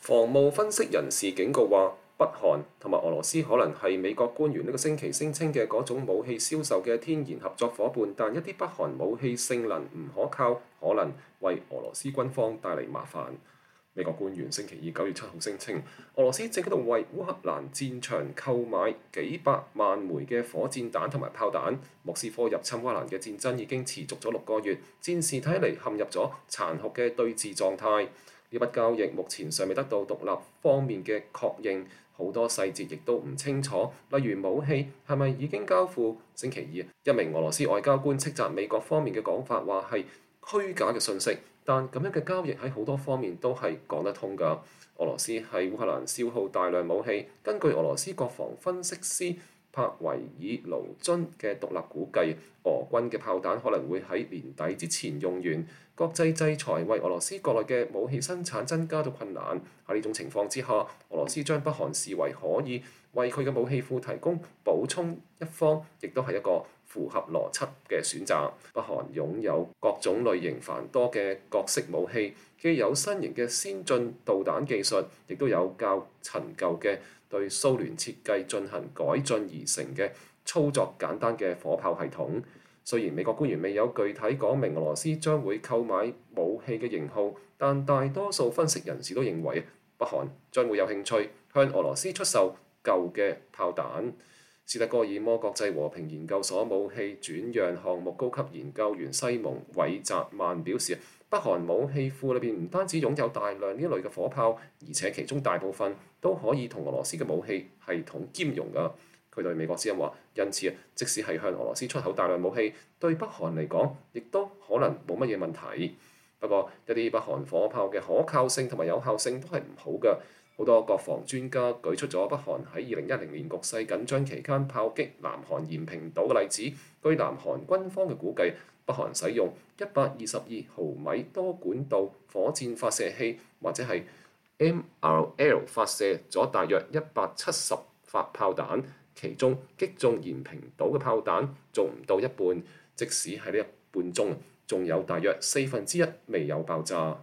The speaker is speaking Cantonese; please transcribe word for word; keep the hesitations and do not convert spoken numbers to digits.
防務分析人士警告話，北韓同埋俄羅斯可能係美國官員呢個星期聲稱嘅嗰種武器銷售嘅天然合作伙伴，但一啲北韓武器性能唔可靠，可能為俄羅斯軍方帶嚟麻煩。美國官員星期二九月七號聲稱，俄羅斯正喺度為烏克蘭戰場購買幾百萬枚嘅火箭彈同埋炮彈。莫斯科入侵烏克蘭嘅戰爭已經持續咗六個月，戰事睇嚟陷入咗殘酷嘅對峙狀態。呢筆交易目前尚未得到獨立方面嘅確認，好多細節亦都唔清楚，例如武器係咪已經交付。星期二，一名俄羅斯外交官斥責美國方面嘅講法，話係虛假嘅信息，但咁樣嘅交易喺好多方面都係講得通㗎。俄羅斯喺烏克蘭消耗大量武器，根據俄羅斯國防分析師帕維爾盧津嘅獨立估計，俄軍嘅炮彈可能會喺年底之前用完。國際制裁為俄羅斯國內嘅武器生產增加咗困難。喺呢種情況之下，俄羅斯將北韓視為可以為佢嘅武器庫提供補充一方，亦都係一個符合邏輯嘅選擇。北韓擁有各種類型繁多嘅各式武器，既有新型嘅先進導彈技術，亦都有較陳舊嘅對蘇聯設計進行改進而成嘅操作簡單嘅火炮系統。雖然美國官員未有具體講明俄羅斯將會購買武器嘅型號，但大多數分析人士都認為北韓將會有興趣向俄羅斯出售舊嘅炮彈。斯德哥爾摩國際和平研究所武器轉讓項目高級研究員西蒙·韋澤曼表示，北韓武器庫裏邊唔單止擁有大量呢一類嘅火炮，而且其中大部分都可以同俄羅斯嘅武器系統兼容㗎。佢對美國之音話，因此即使係向俄羅斯出口大量武器，對北韓嚟講，亦都可能冇乜嘢問題。不過，一啲北韓火炮嘅可靠性同埋有效性都係唔好嘅。好多國防專家舉出咗北韓喺二零一零年局勢緊張期間炮擊南韓延平島嘅例子。據南韓軍方嘅估計，北韓使用一百二十二毫米多管道火箭發射器或者係 M R L 發射咗大約一百七十發炮彈。其中擊中延平島嘅炮彈仲唔到一半，即使喺呢一半中，仲有大約四分之一未有爆炸。